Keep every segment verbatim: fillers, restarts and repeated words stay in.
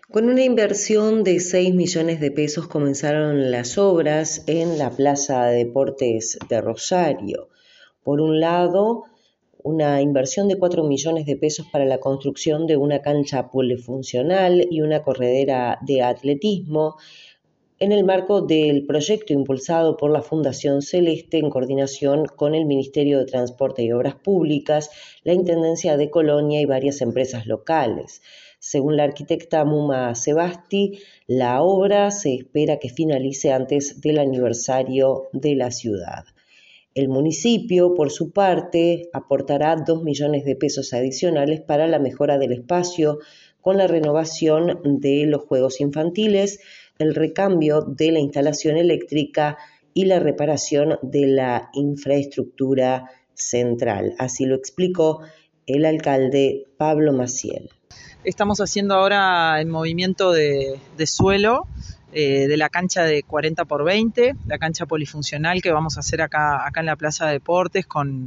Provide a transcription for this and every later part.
Con una inversión de seis millones de pesos comenzaron las obras en la Plaza de Deportes de Rosario. Por un lado, una inversión de cuatro millones de pesos para la construcción de una cancha polifuncional y una corredera de atletismo, en el marco del proyecto impulsado por la Fundación Celeste en coordinación con el Ministerio de Transporte y Obras Públicas, la Intendencia de Colonia y varias empresas locales. Según la arquitecta Muma Sebasti, la obra se espera que finalice antes del aniversario de la ciudad. El municipio, por su parte, aportará dos millones de pesos adicionales para la mejora del espacio con la renovación de los juegos infantiles, el recambio de la instalación eléctrica y la reparación de la infraestructura central. Así lo explicó el alcalde Pablo Maciel. Estamos haciendo ahora el movimiento de, de suelo eh, de la cancha de cuarenta por veinte, la cancha polifuncional que vamos a hacer acá, acá en la Plaza de Deportes con,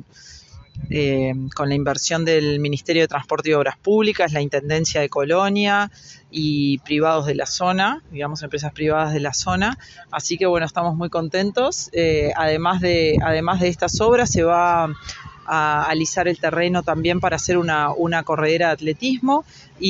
eh, con la inversión del Ministerio de Transporte y Obras Públicas, la Intendencia de Colonia y privados de la zona, digamos empresas privadas de la zona. Así que bueno, estamos muy contentos. Eh, además de, además de estas obras se va a alisar el terreno también para hacer una, una corredera de atletismo,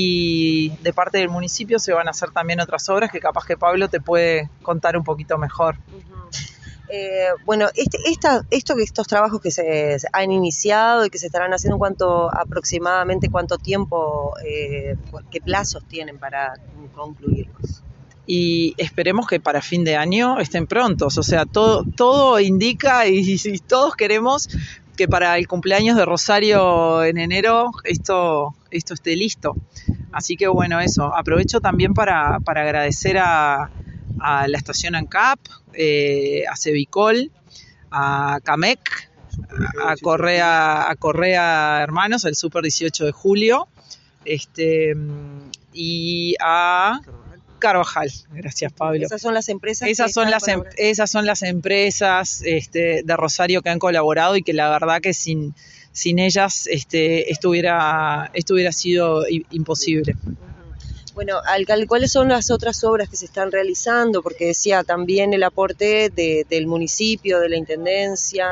y de parte del municipio se van a hacer también otras obras que capaz que Pablo te puede contar un poquito mejor. Uh-huh. Eh, bueno, este, esta, esto, estos trabajos que se han iniciado y que se estarán haciendo, ¿cuánto aproximadamente cuánto tiempo, eh, qué plazos tienen para concluirlos? Y esperemos que para fin de año estén prontos, o sea, todo, todo indica y, y todos queremos que para el cumpleaños de Rosario en enero esto, esto esté listo. Así que bueno, eso. Aprovecho también para, para agradecer a, a la estación ANCAP, eh, a Cebicol, a CAMEC, a Correa, a Correa Hermanos, el Super dieciocho de julio, este, y a Carvajal. Gracias, Pablo. Esas son las empresas. Esas son las em, esas son las empresas este, de Rosario que han colaborado y que la verdad que sin sin ellas este, esto hubiera esto hubiera sido imposible. Bueno, alcalde, ¿cuáles son las otras obras que se están realizando? Porque decía también el aporte de, del municipio, de la intendencia,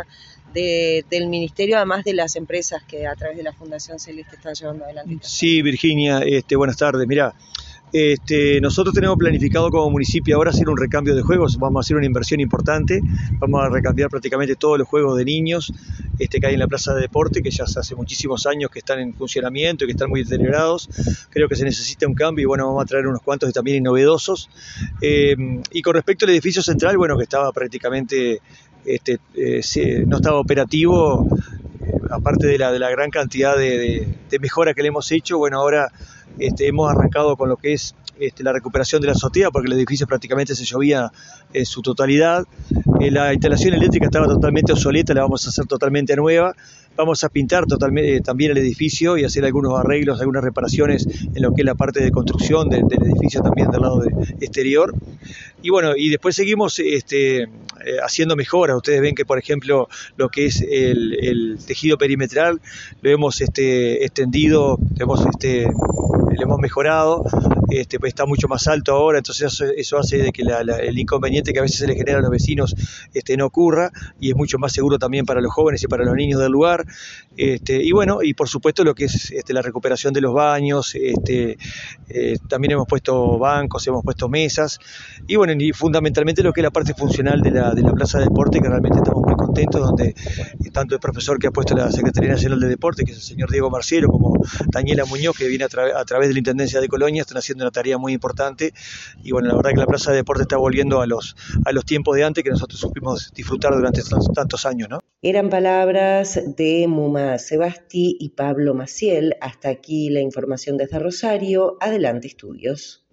de, del ministerio, además de las empresas que a través de la Fundación Celeste están llevando adelante. Sí, Virginia, este, buenas tardes. Mirá, Este, nosotros tenemos planificado como municipio ahora hacer un recambio de juegos, vamos a hacer una inversión importante, vamos a recambiar prácticamente todos los juegos de niños este, que hay en la Plaza de Deporte, que ya hace muchísimos años que están en funcionamiento y que están muy deteriorados. Creo que se necesita un cambio y bueno, vamos a traer unos cuantos también novedosos. Eh, y con respecto al edificio central, bueno, que estaba prácticamente, este, eh, no estaba operativo, eh, aparte de la, de la gran cantidad de, de, de mejora que le hemos hecho, bueno, ahora Este, hemos arrancado con lo que es este, la recuperación de la azotea, porque el edificio prácticamente se llovía en su totalidad. Eh, la instalación eléctrica estaba totalmente obsoleta, la vamos a hacer totalmente nueva. Vamos a pintar totalmente, eh, también el edificio y hacer algunos arreglos, algunas reparaciones en lo que es la parte de construcción de, del edificio también del lado de, exterior. Y bueno, y después seguimos este, eh, haciendo mejoras. Ustedes ven que, por ejemplo, lo que es el, el tejido perimetral lo hemos este, extendido, lo hemos, este, lo hemos mejorado, este, pues está mucho más alto ahora, entonces eso, eso hace de que la, la, el inconveniente que a veces se le genera a los vecinos este, no ocurra, y es mucho más seguro también para los jóvenes y para los niños del lugar. Este, y bueno, y por supuesto lo que es este, la recuperación de los baños, este, eh, también hemos puesto bancos, hemos puesto mesas, y bueno, y fundamentalmente lo que es la parte funcional de la, de la Plaza de Deporte, que realmente estamos muy contentos, donde tanto el profesor que ha puesto la Secretaría Nacional de Deporte, que es el señor Diego Marcelo, como Daniela Muñoz, que viene a, tra- a través de la Intendencia de Colonia, están haciendo una tarea muy importante, y bueno, la verdad que la Plaza de Deporte está volviendo a los, a los tiempos de antes que nosotros supimos disfrutar durante tantos, tantos años, ¿no? Eran palabras de Muma Sebasti y Pablo Maciel. Hasta aquí la información desde Rosario. Adelante, estudios.